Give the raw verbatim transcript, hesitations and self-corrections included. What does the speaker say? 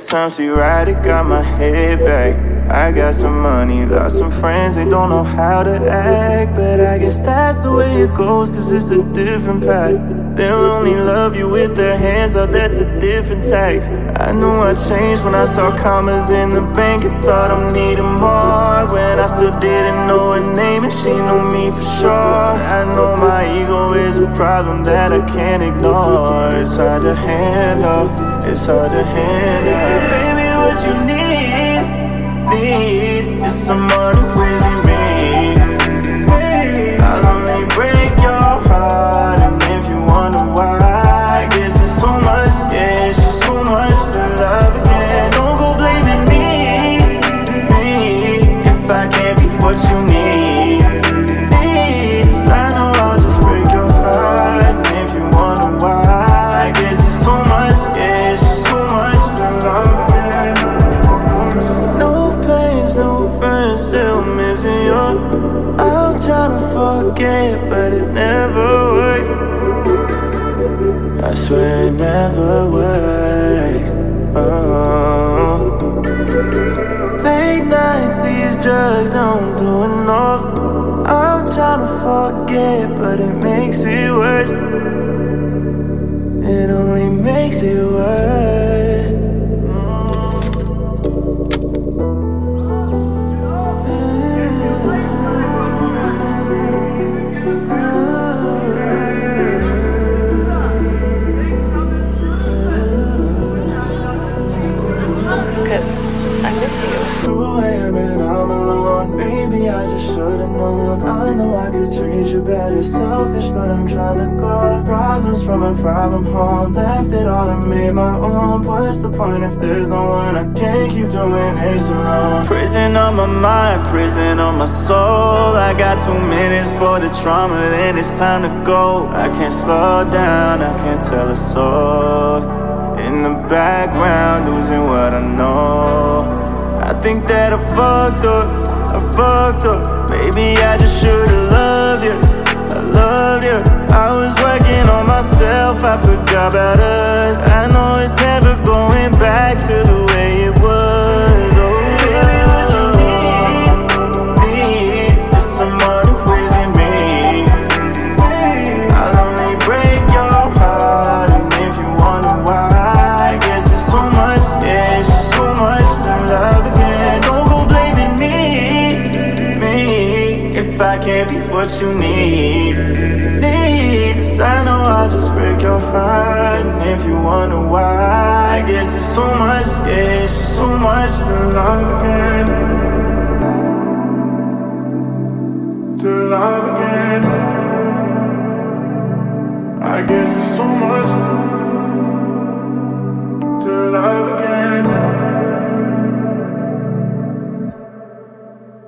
time she ride it, got my head back. I got some money, lost some friends, they don't know how to act. But I guess that's the way it goes, cause it's a different path. They'll only love you with their hands out, that's a different tax. I knew I changed when I saw commas in the bank and thought I'm needing more. When I still didn't know her name and she knew me for sure. I know my ego is a problem that I can't ignore. It's hard to handle, it's hard to handle. Baby, what you need, need is someone who isn't me. I'll only break your heart, and if you wonder why, I guess it's too much, yeah, it's just too much to love again. Don't go blaming me, me, if I can't be what you need. Cause I know I'll just break your heart, and if you wonder why, I guess it's too much, yeah, it's just too much to love again. No plans, no friends, still missing you. I'm trying to forget, but it never works. I swear it never works. Oh. Late nights, these drugs don't do enough. I'm trying to forget, but it makes it worse. It only makes it worse. I just should've known. I know I could treat you better. Selfish, but I'm trying to go. Problems from a problem home. Left it all and made my own. What's the point if there's no one? I can't keep doing this alone. Prison on my mind, prison on my soul. I got two minutes for the trauma, then it's time to go. I can't slow down, I can't tell a soul. In the background, losing what I know. I think that I fucked up, I fucked up. Maybe I just should've loved you, I loved you. I was working on myself, I forgot about us. I know it's never going back to the way it was. Oh, baby, what you need, need is someone who isn't me. I'll only break your heart, and if you wonder why, I guess it's too much, yeah, it's just too much to love again. Don't go blaming me, me, if I can't be what you need, need. Cause I know I'll just break your heart, and if you wonder why, I guess it's too much, yeah, it's just too much to love again. To love again. I guess it's too much.